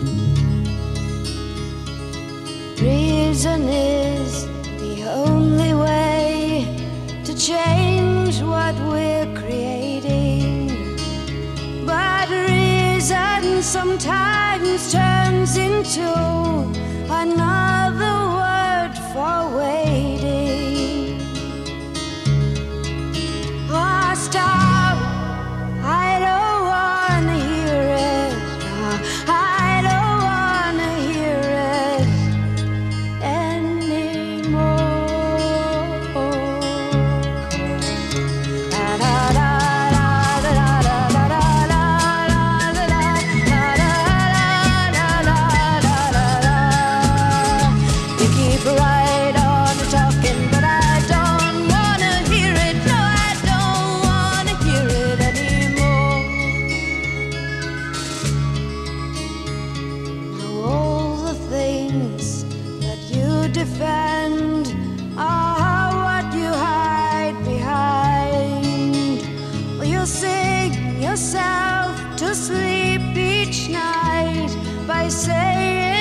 Reason is the only way to change what we're creating. But reason sometimes turns into another word for waiting. Oh, stop, I don't wanna hear it. Oh, I don't wanna hear it anymore. Da da da da da da da da da da da da. You keep right on talking, but I don't wanna hear it. No, I don't wanna hear it anymore. Now all the things that you defend are what you hide behind. You sing yourself to sleep each night by saying